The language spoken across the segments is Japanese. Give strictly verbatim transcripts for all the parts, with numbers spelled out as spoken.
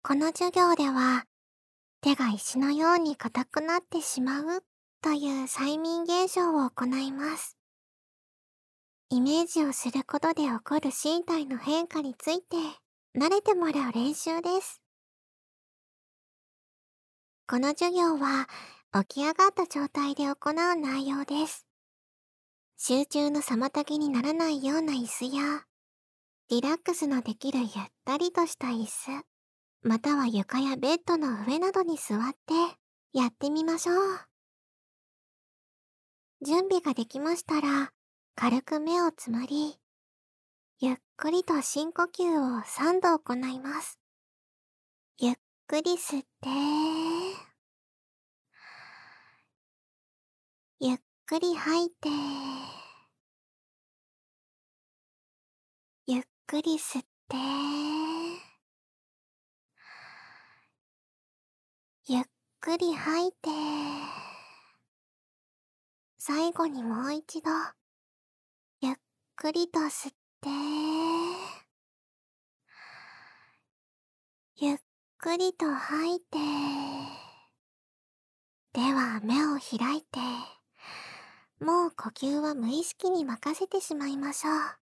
この授業では、手が石のように硬くなってしまうという催眠現象を行います。イメージをすることで起こる身体の変化について慣れてもらう練習です。この授業は起き上がった状態で行う内容です。集中の妨げにならないような椅子や、リラックスのできるゆったりとした椅子、または床やベッドの上などに座ってやってみましょう。準備ができましたら、軽く目をつむり、ゆっくりと深呼吸をさんど行います。ゆっくり吸って、ゆっくり吐いて、ゆっくり吸って、ゆっくり吐いて、最後にもう一度、ゆっくりと吸って、ゆっくりと吐いて、では目を開いて、もう呼吸は無意識に任せてしまいましょう。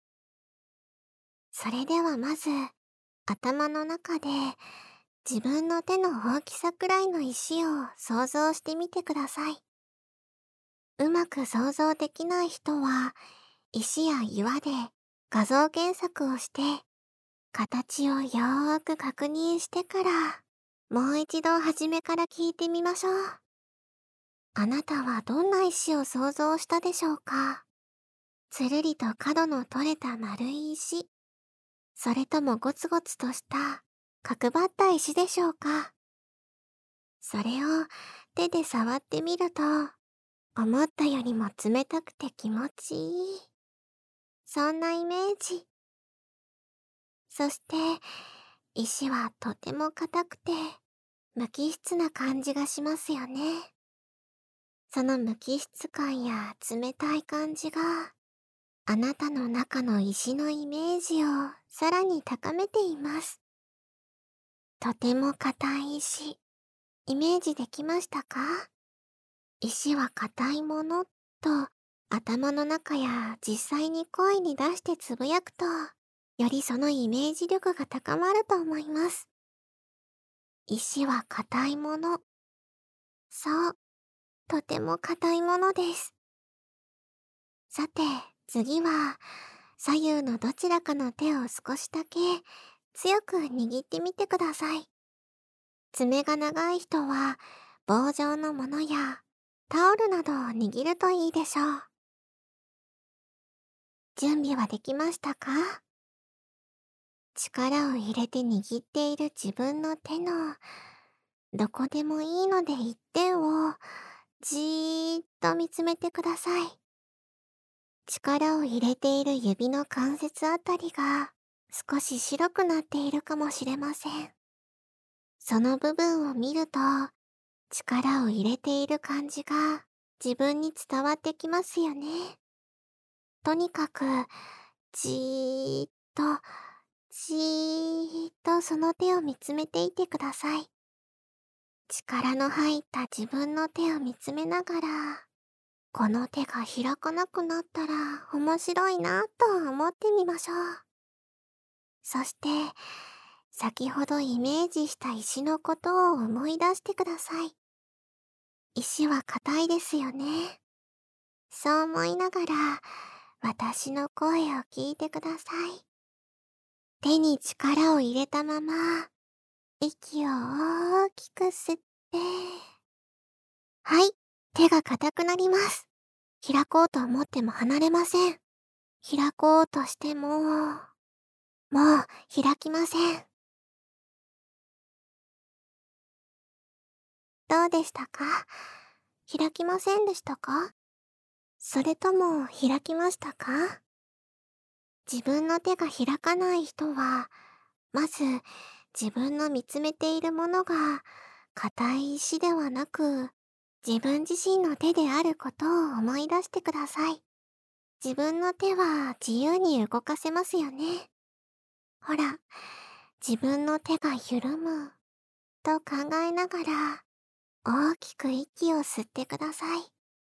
それではまず、頭の中で自分の手の大きさくらいの石を想像してみてください。うまく想像できない人は、石や岩で画像検索をして、形をよーく確認してから、もう一度初めから聞いてみましょう。あなたはどんな石を想像したでしょうか？つるりと角の取れた丸い石、それともゴツゴツとした角張った石でしょうか？それを手で触ってみると、思ったよりも冷たくて気持ちいい。そんなイメージ。そして、石はとても硬くて、無機質な感じがしますよね。その無機質感や冷たい感じが、あなたの中の石のイメージをさらに高めています。とても硬い石、イメージできましたか？石は硬いものと頭の中や実際に声に出してつぶやくと、よりそのイメージ力が高まると思います。石は硬いもの。そう、とても硬いものです。さて、次は左右のどちらかの手を少しだけ強く握ってみてください。爪が長い人は棒状のものやタオルなどを握るといいでしょう。準備はできましたか？力を入れて握っている自分の手のどこでもいいので一点をじーっと見つめてください。力を入れている指の関節あたりが少し白くなっているかもしれません。その部分を見ると、力を入れている感じが自分に伝わってきますよね。とにかく、じーっと、じーっとその手を見つめていてください。力の入った自分の手を見つめながら、この手が開かなくなったら面白いなと思ってみましょう。そして、先ほどイメージした石のことを思い出してください。石は硬いですよね。そう思いながら、私の声を聞いてください。手に力を入れたまま、息を大きく吸って、はい、手が硬くなります。開こうと思っても離れません。開こうとしても、もう開きません。どうでしたか？開きませんでしたか？それとも開きましたか？自分の手が開かない人は、まず自分の見つめているものが硬い石ではなく、自分自身の手であることを思い出してください。自分の手は自由に動かせますよね。ほら、自分の手が緩む、 と考えながら大きく息を吸ってください。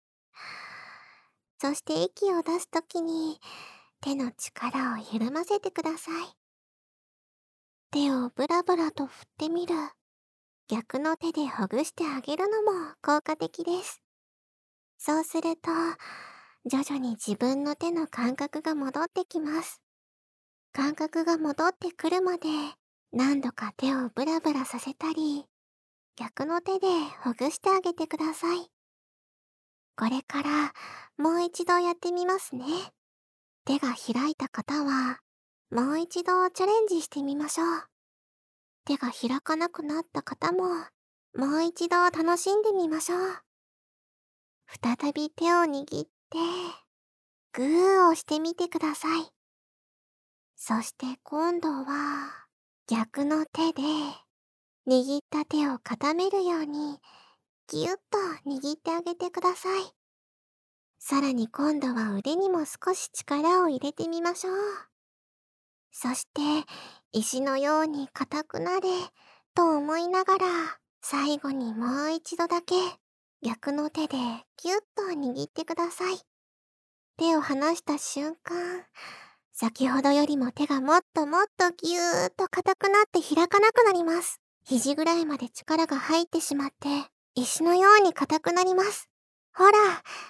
そして息を出すときに手の力を緩ませてください。手をブラブラと振ってみる。逆の手でほぐしてあげるのも効果的です。そうすると、徐々に自分の手の感覚が戻ってきます。感覚が戻ってくるまで何度か手をブラブラさせたり、逆の手でほぐしてあげてください。これからもう一度やってみますね。手が開いた方は、もう一度チャレンジしてみましょう。手が開かなくなった方も、もう一度楽しんでみましょう。再び手を握って、グーをしてみてください。そして今度は、逆の手で、握った手を固めるように、ぎゅっと握ってあげてください。さらに今度は腕にも少し力を入れてみましょう。そして、石のように硬くなれ、と思いながら、最後にもう一度だけ、逆の手でぎゅっと握ってください。手を離した瞬間、先ほどよりも手がもっともっとぎゅーっと硬くなって開かなくなります。肘ぐらいまで力が入ってしまって、石のように硬くなります。ほら、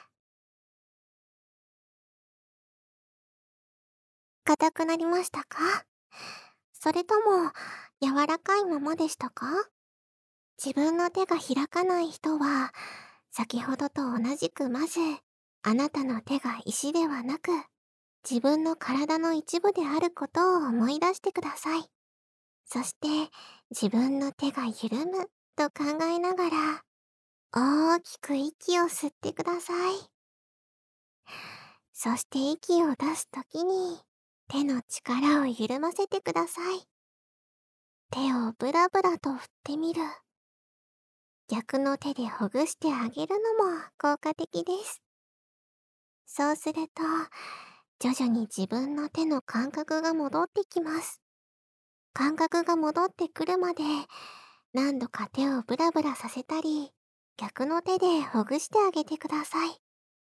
硬くなりましたか？それとも、柔らかいままでしたか？自分の手が開かない人は、先ほどと同じくまず、あなたの手が石ではなく、自分の体の一部であることを思い出してください。そして、自分の手が緩むと考えながら、大きく息を吸ってください。そして息を出すときに、手の力を緩ませてください。手をブラブラと振ってみる。逆の手でほぐしてあげるのも効果的です。そうすると、徐々に自分の手の感覚が戻ってきます。感覚が戻ってくるまで、何度か手をブラブラさせたり、逆の手でほぐしてあげてください。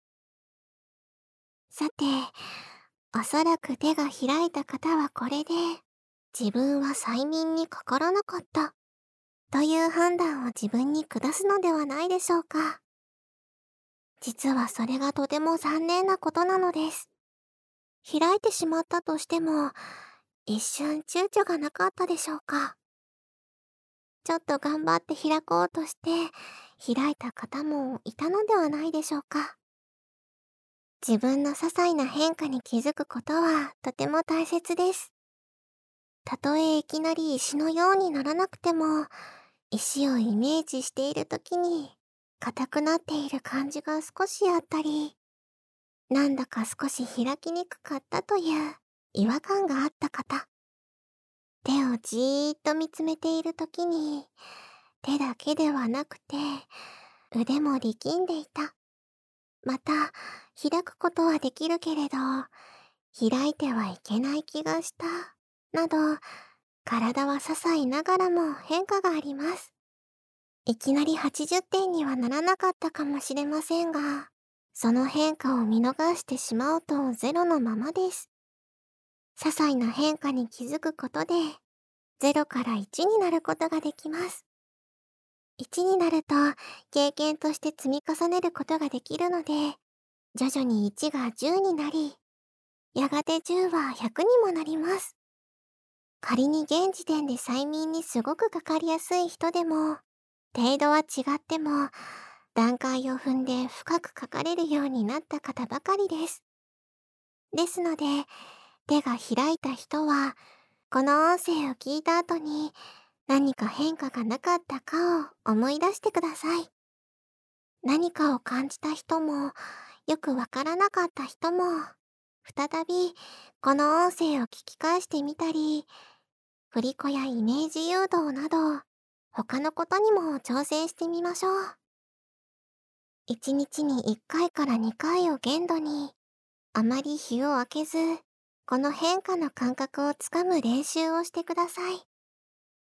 さて、おそらく手が開いた方はこれで、自分は催眠にかからなかった、という判断を自分に下すのではないでしょうか。実はそれがとても残念なことなのです。開いてしまったとしても、一瞬躊躇がなかったでしょうか。ちょっと頑張って開こうとして、開いた方もいたのではないでしょうか。自分の些細な変化に気づくことはとても大切です。たとえいきなり石のようにならなくても、石をイメージしているときに、硬くなっている感じが少しあったり、なんだか少し開きにくかったという違和感があった方、手をじーっと見つめているときに、手だけではなくて、腕も力んでいた。また、開くことはできるけれど、開いてはいけない気がした。など、体は些細ながらも変化があります。いきなりはちじゅってんにはならなかったかもしれませんが、その変化を見逃してしまうとゼロのままです。些細な変化に気づくことで、ゼロからいちになることができます。いちになると、経験として積み重ねることができるので、徐々にいちがじゅうになり、やがてじゅうはひゃくにもなります。仮に現時点で催眠にすごくかかりやすい人でも、程度は違っても、段階を踏んで深く書かれるようになった方ばかりです。ですので、手が開いた人は、この音声を聞いた後に何か変化がなかったかを思い出してください。何かを感じた人も、よくわからなかった人も、再びこの音声を聞き返してみたり、振り子やイメージ誘導など、他のことにも挑戦してみましょう。いちにちにいっかいからにかいを限度に、あまり日を空けず、この変化の感覚をつかむ練習をしてください。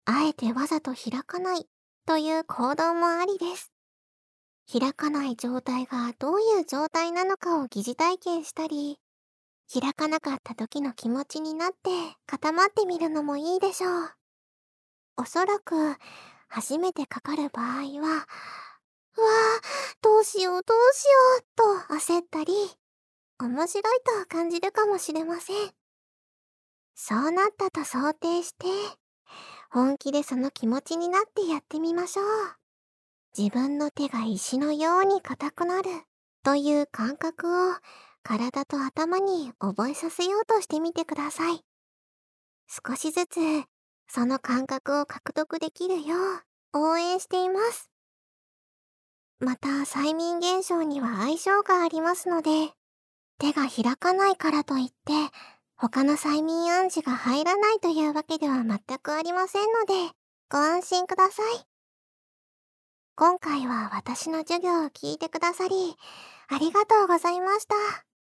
あえてわざと開かないという行動もありです。開かない状態がどういう状態なのかを疑似体験したり、開かなかった時の気持ちになって固まってみるのもいいでしょう。おそらく、初めてかかる場合は、うわぁ、どうしようどうしようと焦ったり、面白いと感じるかもしれません。そうなったと想定して、本気でその気持ちになってやってみましょう。自分の手が石のように硬くなるという感覚を体と頭に覚えさせようとしてみてください。少しずつその感覚を獲得できるよう応援しています。また催眠現象には相性がありますので、手が開かないからといって他の催眠暗示が入らないというわけでは全くありませんので、ご安心ください。今回は私の授業を聞いてくださり、ありがとうございました。